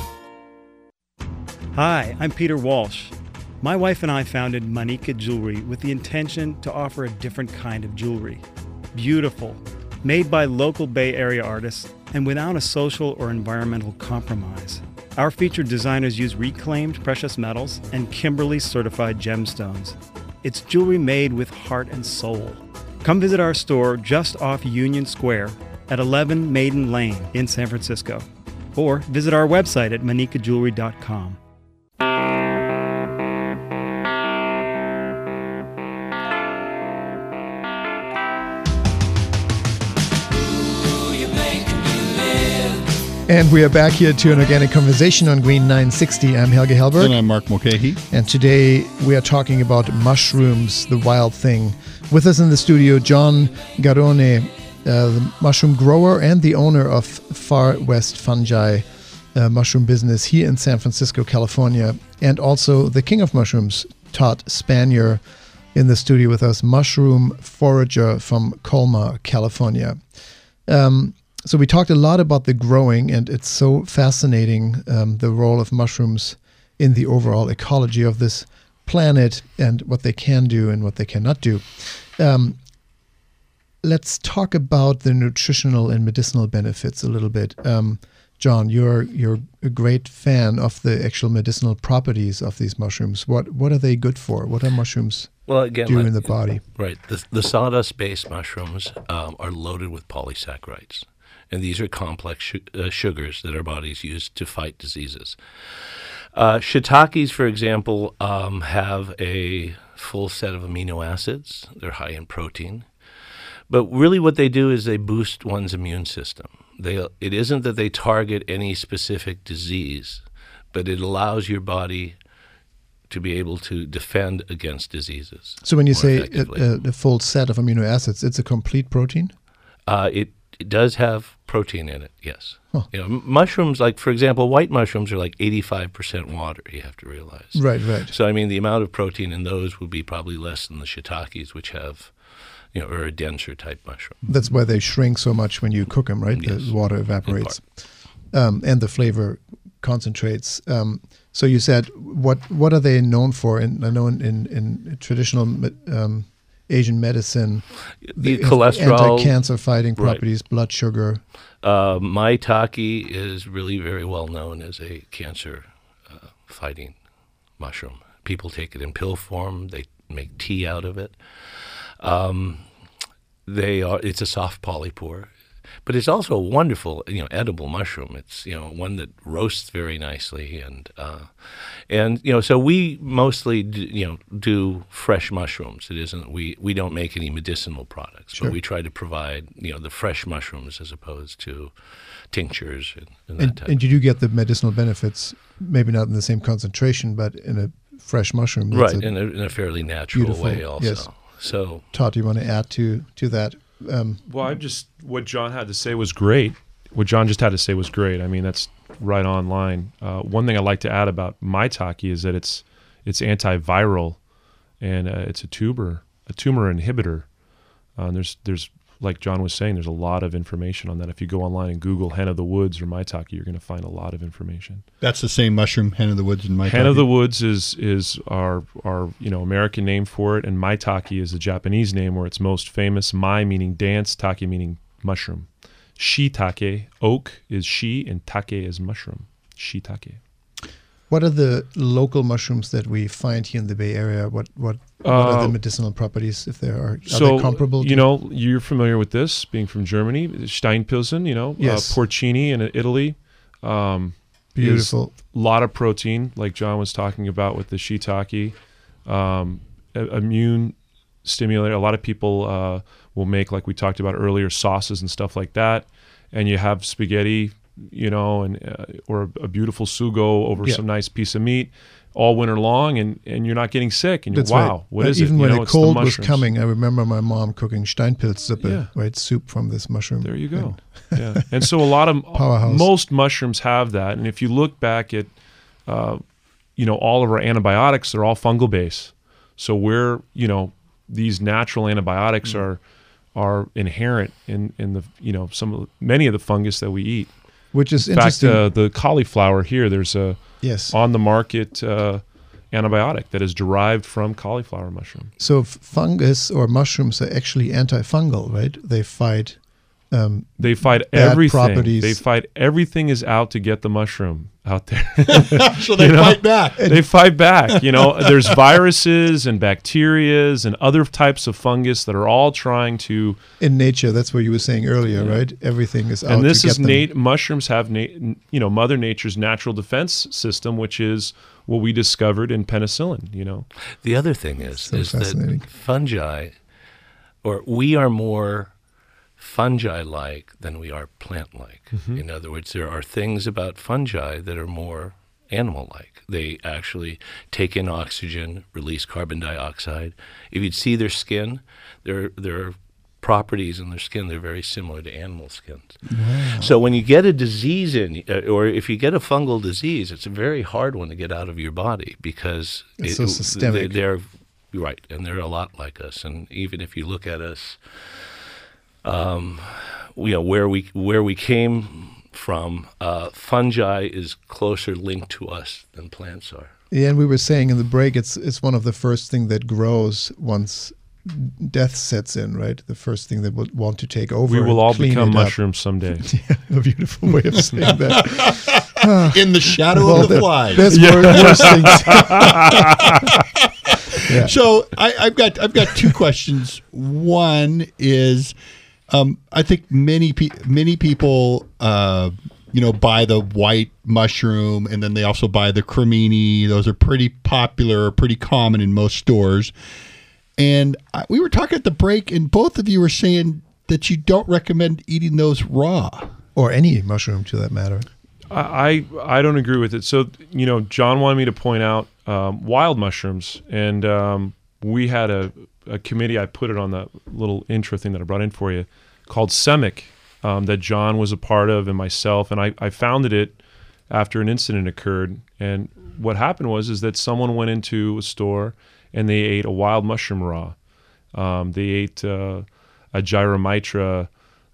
Hi, I'm Peter Walsh. My wife and I founded Manika Jewelry with the intention to offer a different kind of jewelry. Beautiful, made by local Bay Area artists, and without a social or environmental compromise. Our featured designers use reclaimed precious metals and Kimberly-certified gemstones. It's jewelry made with heart and soul. Come visit our store just off Union Square at 11 Maiden Lane in San Francisco, or visit our website at manikajewelry.com. And we are back here to an organic conversation on Green 960. I'm Helge Hellberg. And I'm Mark Mulcahy. And today we are talking about mushrooms, the wild thing. With us in the studio, John Garrone, the mushroom grower and the owner of Far West Fungi mushroom business here in San Francisco, California. And also the king of mushrooms, Todd Spanier, in the studio with us, mushroom forager from Colma, California. So we talked a lot about the growing, and it's so fascinating, the role of mushrooms in the overall ecology of this planet and what they can do and what they cannot do. Let's talk about the nutritional and medicinal benefits a little bit. John, you're a great fan of the actual medicinal properties of these mushrooms. What are they good for? What are mushrooms do in the body? Right. The sawdust-based mushrooms are loaded with polysaccharides. And these are complex sugars that our bodies use to fight diseases. Shiitakes, for example, have a full set of amino acids. They're high in protein. But really what they do is they boost one's immune system. It isn't that they target any specific disease, but it allows your body to be able to defend against diseases. So when you say a full set of amino acids, it's a complete protein? It does have protein in it, yes. Huh. Mushrooms, like, for example, white mushrooms are like 85% water, you have to realize. Right. So, I mean, the amount of protein in those would be probably less than the shiitakes, which have, are a denser type mushroom. That's why they shrink so much when you cook them, right? Yes. The water evaporates. And the flavor concentrates. So you said, what are they known for? And I know in traditional Asian medicine, the cholesterol, anti-cancer fighting properties, right. Blood sugar. Maitake is really very well known as a cancer fighting mushroom. People take it in pill form. They make tea out of it. It's a soft polypore, but it's also a wonderful, edible mushroom. It's, one that roasts very nicely, and so we mostly do fresh mushrooms. It isn't we don't make any medicinal products, sure. But we try to provide the fresh mushrooms as opposed to tinctures and that type. And you do get the medicinal benefits, maybe not in the same concentration, but in a fresh mushroom, right? In a fairly natural way, also. Yes. So, Todd, do you want to add to that? What John had to say was great. What John just had to say was great. I mean, that's right on line. One thing I like to add about maitake is that it's antiviral, and it's a tumor inhibitor. There's like John was saying, there's a lot of information on that. If you go online and Google hen of the woods or maitake, you're going to find a lot of information. That's the same mushroom, hen of the woods and maitake. Hen of the woods is our American name for it, and maitake is the Japanese name where it's most famous. Mai meaning dance, take meaning mushroom. Shiitake, oak is shi, and take is mushroom. Shiitake. What are the local mushrooms that we find here in the Bay Area? What are the medicinal properties, if there are? Are they comparable? You're familiar with this, being from Germany. Steinpilzen, yes. Porcini in Italy. Beautiful. A lot of protein, like John was talking about with the shiitake. Immune stimulator. A lot of people will make, like we talked about earlier, sauces and stuff like that. And you have spaghetti and or a beautiful sugo over some nice piece of meat all winter long, and you're not getting sick. And That's wow, right. what is even it? when the cold was mushrooms. coming, I remember my mom cooking Steinpilzsuppe, right? Soup from this mushroom. There you go. Yeah. And so most mushrooms have that. And if you look back at, all of our antibiotics, they're all fungal based. So these natural antibiotics are inherent in the many of the fungus that we eat. Which is in fact, interesting. The cauliflower here, there's a on the market antibiotic that is derived from cauliflower mushroom. So fungus or mushrooms are actually antifungal, right? They fight everything. Properties. They fight everything is out to get the mushroom out there. So they fight back. They fight back. There's viruses and bacterias and other types of fungus that are all trying to. In nature, that's what you were saying earlier, right? Everything is out. And this to is get them. mushrooms have Mother Nature's natural defense system, which is what we discovered in penicillin. The other thing is that fungi, or we are more fungi-like than we are plant-like. Mm-hmm. In other words, there are things about fungi that are more animal-like. They actually take in oxygen, release carbon dioxide. If you'd see their skin, their properties in their skin, they're very similar to animal skins. Wow. So when you get a disease or if you get a fungal disease, it's a very hard one to get out of your body because it's so systemic. They're right, and they're a lot like us. And even if you look at us, where we came from, fungi is closer linked to us than plants are. Yeah, and we were saying in the break, it's one of the first thing that grows once death sets in, right? The first thing that would want to take over. We will all become mushrooms someday. Yeah, a beautiful way of saying that. In the shadow of the flies. That's worse things. Yeah. So I've got two questions. One is, I think many people, buy the white mushroom, and then they also buy the cremini. Those are pretty popular, pretty common in most stores. And we were talking at the break, and both of you were saying that you don't recommend eating those raw, or any mushroom, to that matter. I don't agree with it. So John wanted me to point out wild mushrooms, and we had a committee. I put it on that little intro thing that I brought in for you, called SEMIC, that John was a part of, and myself, and I founded it after an incident occurred. And what happened was that someone went into a store and they ate a wild mushroom raw. They ate a Gyromitra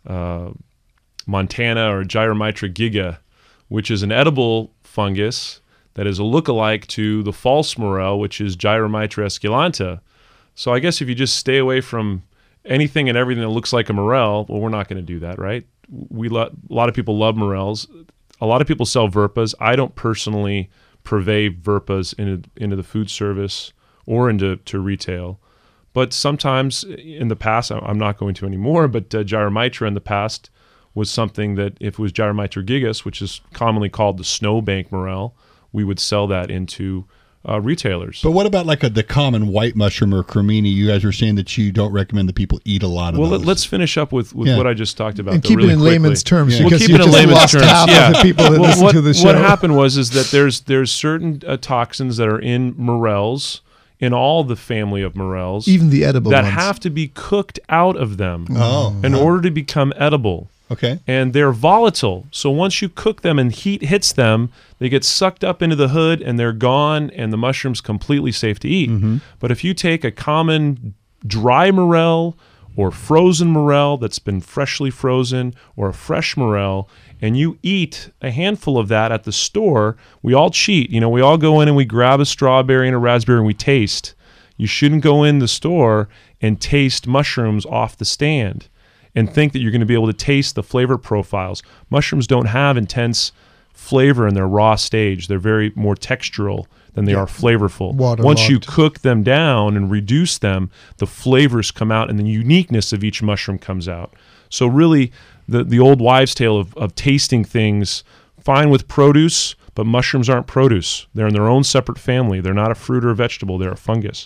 montana or Gyromitra giga, which is an edible fungus that is a lookalike to the false morel, which is Gyromitra esculenta. So I guess if you just stay away from anything and everything that looks like a morel, well, we're not going to do that, right? A lot of people love morels. A lot of people sell Verpas. I don't personally purvey Verpas into the food service or into retail. But sometimes in the past, I'm not going to anymore, but Gyromitra in the past was something that if it was Gyromitra gigas, which is commonly called the snowbank morel, we would sell that into retailers. But what about the common white mushroom or cremini? You guys were saying that you don't recommend that people eat a lot of those. Well, let's finish up with what I just talked about. And keep really it in quickly. layman's terms. Yeah. Because we'll keep it in layman's terms. Half of the people that listen to the show. What happened was that there's certain toxins that are in morels, in all the family of morels, even the edible that ones, have to be cooked out of them in order to become edible. Okay. And they're volatile. So once you cook them and heat hits them, they get sucked up into the hood and they're gone, and the mushroom's completely safe to eat. Mm-hmm. But if you take a common dry morel or frozen morel that's been freshly frozen, or a fresh morel, and you eat a handful of that at the store, we all cheat. We all go in and we grab a strawberry and a raspberry and we taste. You shouldn't go in the store and taste mushrooms off the stand and think that you're going to be able to taste the flavor profiles. Mushrooms don't have intense flavor in their raw stage. They're very more textural than they are flavorful. Once you cook them down and reduce them, the flavors come out and the uniqueness of each mushroom comes out. So really, the old wives' tale of tasting things, fine with produce, but mushrooms aren't produce. They're in their own separate family. They're not a fruit or a vegetable. They're a fungus.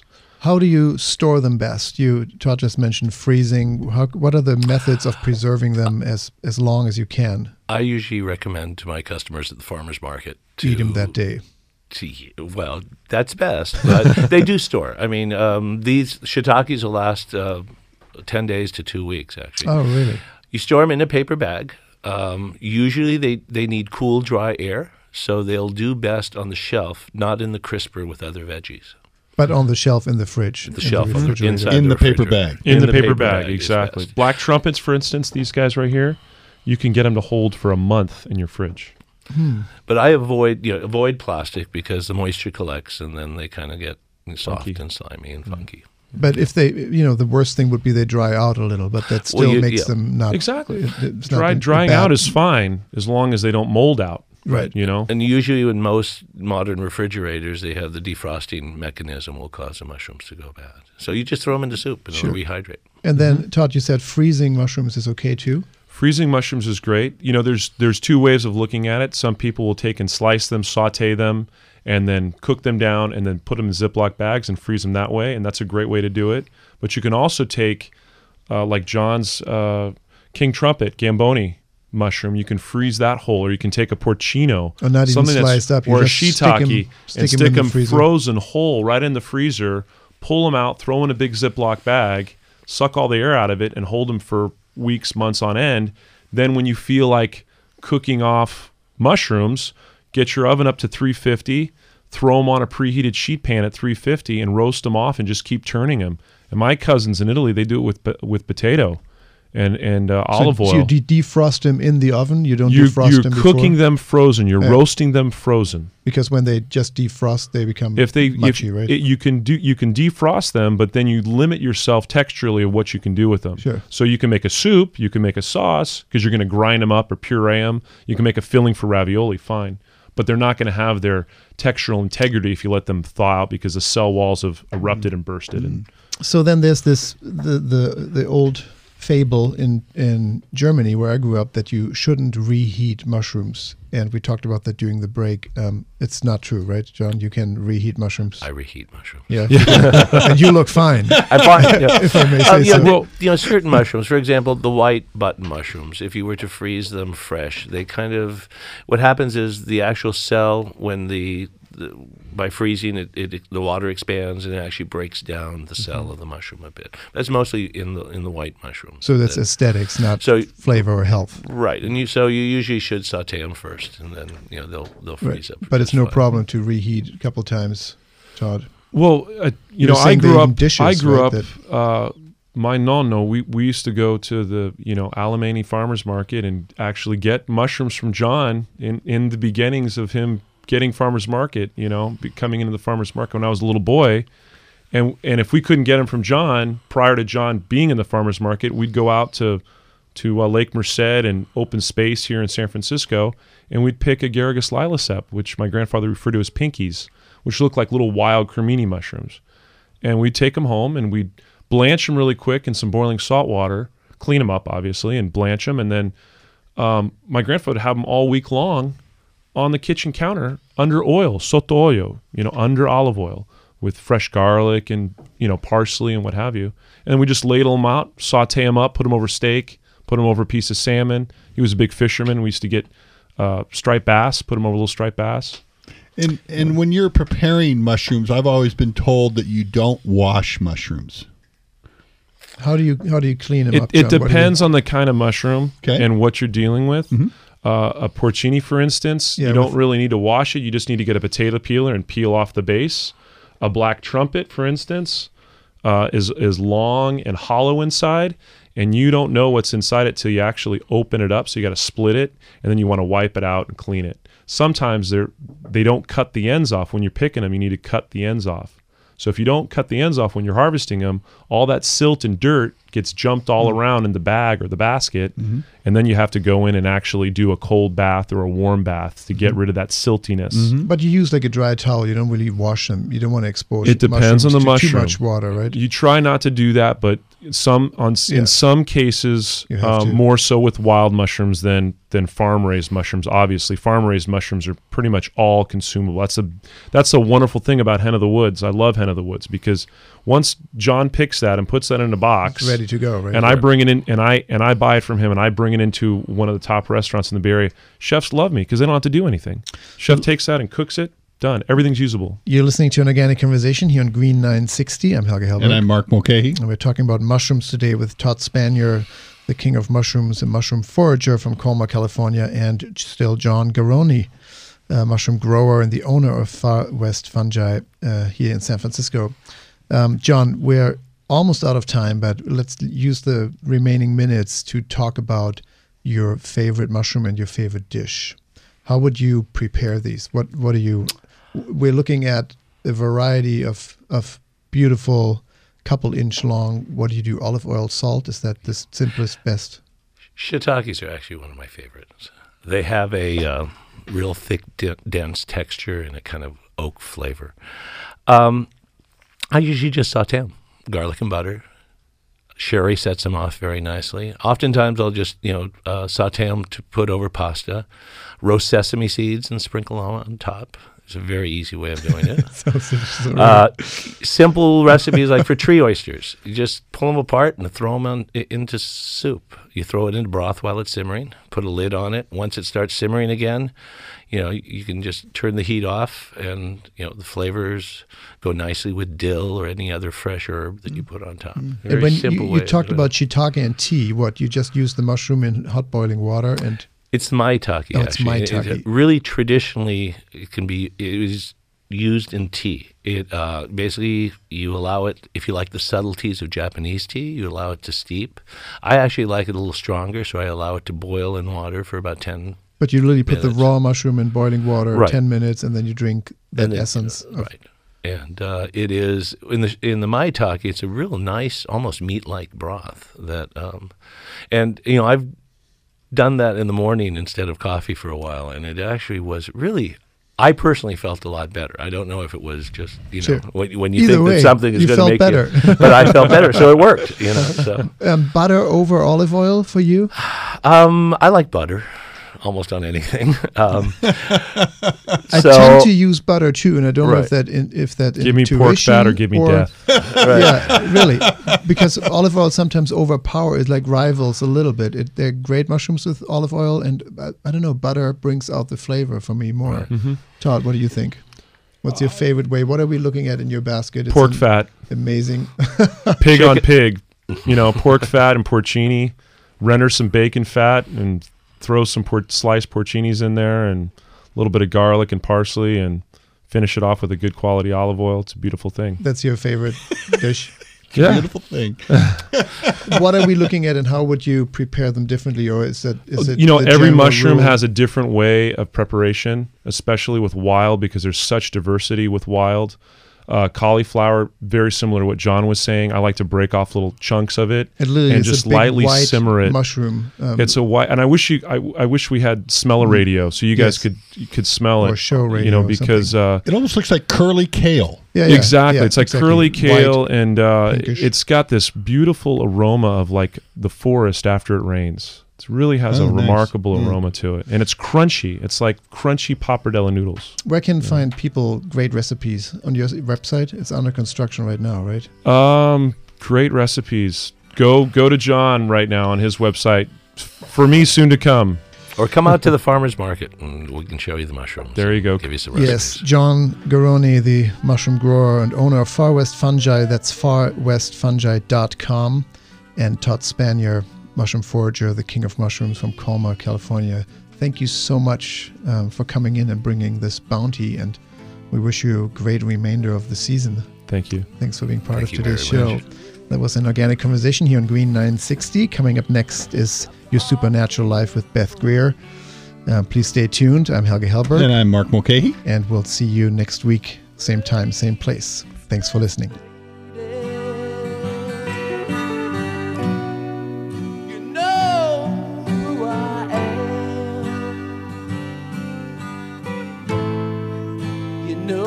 How do you store them best? Todd just mentioned freezing. What are the methods of preserving them as long as you can? I usually recommend to my customers at the farmer's market to eat them that day. Well, that's best, but they do store. I mean, these shiitakes will last 10 days to 2 weeks, actually. Oh, really? You store them in a paper bag. Usually they need cool, dry air, so they'll do best on the shelf, not in the crisper with other veggies. But on the shelf in the fridge. The shelf inside in the paper bag. In the paper bag, exactly. Black trumpets, for instance, these guys right here, you can get them to hold for a month in your fridge. But I avoid plastic because the moisture collects and then they kind of get soft and slimy and funky. But if they, the worst thing would be they dry out a little, but that still makes them not... Exactly. Drying out is fine as long as they don't mold out. Right. And usually in most modern refrigerators, they have the defrosting mechanism will cause the mushrooms to go bad. So you just throw them into soup and they'll rehydrate. And then, Todd, you said freezing mushrooms is okay too? Freezing mushrooms is great. There's two ways of looking at it. Some people will take and slice them, saute them, and then cook them down and then put them in Ziploc bags and freeze them that way, and that's a great way to do it. But you can also take, like John's King Trumpet, Gamboni mushroom, you can freeze that whole, or you can take a porcino, not even sliced up, or a shiitake, and stick them frozen whole right in the freezer, pull them out, throw in a big Ziploc bag, suck all the air out of it, and hold them for weeks, months on end. Then when you feel like cooking off mushrooms, get your oven up to 350, throw them on a preheated sheet pan at 350 and roast them off and just keep turning them. And my cousins in Italy, they do it with potato and olive oil. So you defrost them in the oven? You don't defrost them before? You're cooking them frozen. You're roasting them frozen. Because when they just defrost, they become mushy, right? You can defrost them, but then you limit yourself texturally of what you can do with them. Sure. So you can make a soup, you can make a sauce, because you're going to grind them up or puree them. You can make a filling for ravioli, fine. But they're not going to have their textural integrity if you let them thaw out because the cell walls have erupted and bursted. And so then there's the old fable in Germany where I grew up that you shouldn't reheat mushrooms, and we talked about that during the break. It's not true, right, John? You can reheat mushrooms. I reheat mushrooms. Yeah, and you look fine. I'm fine. Yeah. If I may say so. Well, certain mushrooms, for example, the white button mushrooms. If you were to freeze them fresh, they what happens is the actual cell when by freezing the water expands and it actually breaks down the cell of the mushroom a bit. That's mostly in the white mushrooms. So that's aesthetics, not flavor or health. Right, and you usually should saute them first, and then they'll freeze up. But it's no problem to reheat a couple times, Todd. Well, I grew up. My nonno, we used to go to the Alemany Farmers Market and actually get mushrooms from John in the beginnings of him getting farmers market, coming into the farmers market when I was a little boy. And if we couldn't get them from John prior to John being in the farmers market, we'd go out to Lake Merced and open space here in San Francisco, and we'd pick Agaricus lilacep, which my grandfather referred to as pinkies, which look like little wild cremini mushrooms. And we'd take them home and we'd blanch them really quick in some boiling salt water, clean them up obviously, and blanch them. And then my grandfather would have them all week long on the kitchen counter under oil, sotto olio, under olive oil with fresh garlic and, parsley and what have you. And we just ladle them out, saute them up, put them over steak, put them over a piece of salmon. He was a big fisherman. We used to get striped bass, put them over little striped bass. And when you're preparing mushrooms, I've always been told that you don't wash mushrooms. How do you clean them up? It depends on the kind of mushroom and what you're dealing with. Mm-hmm. A porcini, for instance, you don't really need to wash it. You just need to get a potato peeler and peel off the base. A black trumpet, for instance, is long and hollow inside, and you don't know what's inside it till you actually open it up. So you got to split it, and then you want to wipe it out and clean it. Sometimes they don't cut the ends off. When you're picking them, you need to cut the ends off. So if you don't cut the ends off when you're harvesting them, all that silt and dirt gets jumped all around in the bag or the basket, and then you have to go in and actually do a cold bath or a warm bath to get rid of that siltiness. But you use like a dry towel. You don't really wash them. You don't want to expose it depends on the mushroom. Too much water, right? You try not to do that, but in some cases more so with wild mushrooms than farm raised mushrooms. Obviously, farm raised mushrooms are pretty much all consumable. That's a wonderful thing about Hen of the Woods. I love Hen of the Woods because once John picks that and puts that in a box, it's ready to go, right? And I bring it in, and I buy it from him, and I bring it into one of the top restaurants in the Bay Area. Chefs love me because they don't have to do anything. Chef takes that and cooks it. Done. Everything's usable. You're listening to an Organic Conversation here on Green 960. I'm Helge Hellberg. And I'm Mark Mulcahy. And we're talking about mushrooms today with Todd Spanier, the king of mushrooms, a mushroom forager from Colma, California, and still John Garrone, a mushroom grower and the owner of Far West Fungi here in San Francisco. John, we're almost out of time, but let's use the remaining minutes to talk about your favorite mushroom and your favorite dish. How would you prepare these? What are you... We're looking at a variety of beautiful couple-inch long. What do you do? Olive oil, salt? Is that the simplest, best? Shiitakes are actually one of my favorites. They have a real thick, dense texture and a kind of oak flavor. I usually just saute them, garlic and butter. Sherry sets them off very nicely. Oftentimes I'll just, saute them to put over pasta, roast sesame seeds and sprinkle them on top. It's a very easy way of doing it. Simple recipes like for tree oysters. You just pull them apart and throw them into soup. You throw it into broth while it's simmering, put a lid on it. Once it starts simmering again, you can just turn the heat off and, the flavors go nicely with dill or any other fresh herb that you put on top. Very when simple way. You talked about shiitake and tea. What, you just use the mushroom in hot boiling water and... It's maitake, actually. It's maitake. Really, traditionally, it is used in tea. It basically, you allow it, if you like the subtleties of Japanese tea, you allow it to steep. I actually like it a little stronger, so I allow it to boil in water for about 10 But you literally put minutes. the raw mushroom in boiling water, Right. 10 minutes, and then you drink that essence. Right. And it is, in the maitake, it's a real nice, almost meat-like broth. I've done that in the morning instead of coffee for a while, and it actually was really, I personally felt a lot better. I don't know if it was just, Sure. when you Either think way, that something is you going to felt make better. you, but I felt better, so it worked, so. Butter over olive oil for you? I like butter. Almost on anything. I tend to use butter too, and I don't know if that give me pork fat or give me death. Right. Yeah, really, because olive oil sometimes overpowers, like rivals a little bit. They're great mushrooms with olive oil, and I don't know, butter brings out the flavor for me more. Right. Mm-hmm. Todd, what do you think? What's your favorite way? What are we looking at in your basket? It's pork fat. Amazing. Pig on pig. Pork fat and porcini. Render some bacon fat and throw some sliced porcinis in there and a little bit of garlic and parsley and finish it off with a good quality olive oil. It's a beautiful thing. That's your favorite dish? Yeah. Beautiful thing. What are we looking at and how would you prepare them differently? Or is it every mushroom has a different way of preparation, especially with wild, because there's such diversity with wild. Cauliflower, very similar to what John was saying. I like to break off little chunks of it and just lightly simmer it. Mushroom. It's a white, and I wish we had smell a radio so you guys could smell it. Or show radio, because it almost looks like curly kale. Yeah, exactly. It's like exactly. curly kale, White, and pinkish. it's got this beautiful aroma of like the forest after it rains. It really has a remarkable aroma to it. And it's crunchy. It's like crunchy pappardelle noodles. Where can find people great recipes? On your website? It's under construction right now, right? Great recipes. Go to John right now on his website. For me, soon to come. Or come out to the farmer's market and we can show you the mushrooms. There you go. Give you some recipes. Yes, John Garrone, the mushroom grower and owner of Far West Fungi. That's farwestfungi.com. And Todd Spanier, mushroom forager, the king of mushrooms from Colma, California. Thank you so much for coming in and bringing this bounty, and we wish you a great remainder of the season. Thank you. Thanks for being part Thank of you today's very show. much. That was an Organic Conversation here on Green 960. Coming up next is Your Supernatural Life with Beth Greer. Please stay tuned. I'm Helge Hellberg. And I'm Mark Mulcahy. And we'll see you next week, same time, same place. Thanks for listening.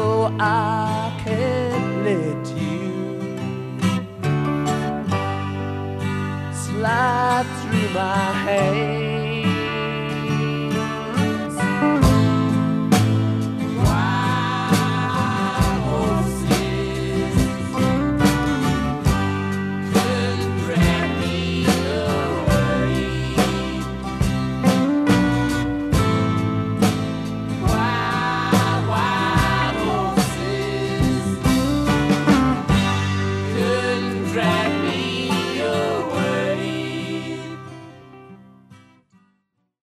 I can't let you. right through my hair.